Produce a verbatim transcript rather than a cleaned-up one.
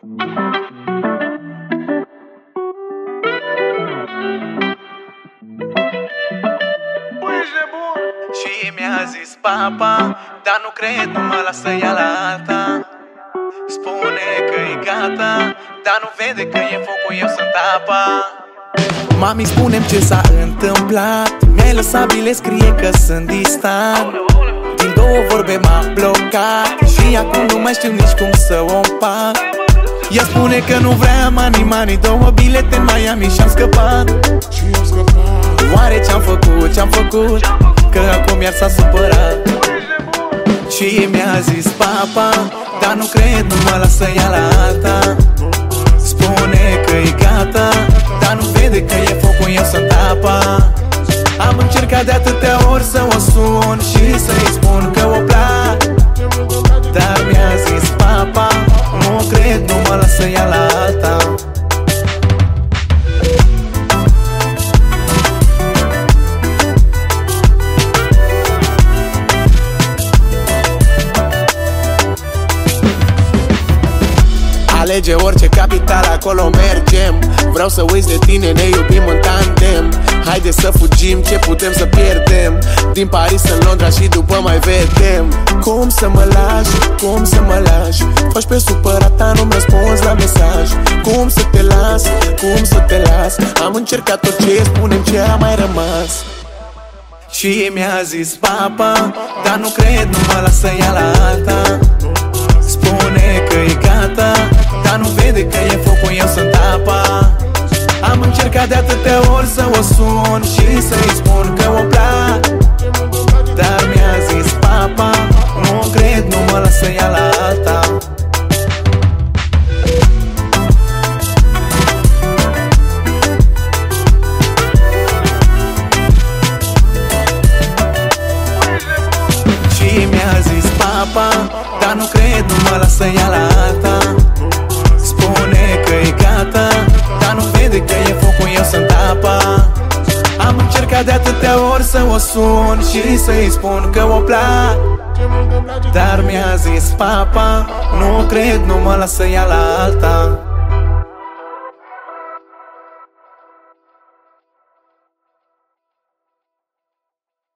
Și mi-a zis papa, dar nu cred, nu mă lasă ea la alta. Spune că-i gata, dar nu vede că e focul, eu sunt apa. Mami, spune-mi ce s-a întâmplat. Mi-ai lăsat bile, scrie că sunt distant. Din două vorbe m-a blocat și acum nu mai știu nici cum să o împac. Ea spune că nu vrea money, money, două bilete în Miami și-am scăpat. Oare ce-am făcut, ce-am făcut? Că acum iar s-a supărat. Și mi-a zis papa, dar nu cred, nu mă lasă ea la alta. Spune că-i gata, dar nu vede că e focul, eu sunt apa. Am încercat de atâtea ori să o sun și să-i spun că o plac, dar mi-a zis papa, nu cred, nu mă lasă ea la alta. Alege orice capital, acolo mergem. Vreau să uiți de tine, ne iubim în tandem. Haide să fugim, ce putem să pierdem? Din Paris în Londra și după mai vedem. Cum să mă lași, cum să mă lași? Faci pe supărata, nu-mi răspunzi la mesaj. Cum să te las, cum să te las? Am încercat tot ce spunem, ce a mai rămas. Și mi-a zis papa, dar nu cred, nu mă lasă ea la alta. Spune că-i gata, dar nu vede că e focul, eu sunt apa. Am încercat de atâtea ori să o sun și să-i spun că o plac, dar mi-a zis papa, nu cred, nu mă lasă ea la alta. Și mi-a zis papa, dar nu cred, nu mă lasă ea la alta. Spune că-i gata, dar nu vede că e focul, eu sunt apa. Am încercat de atâtea ori să o sun și să-i spun că o plac, dar mi-a zis papa, nu cred, nu mă lasă ea la alta.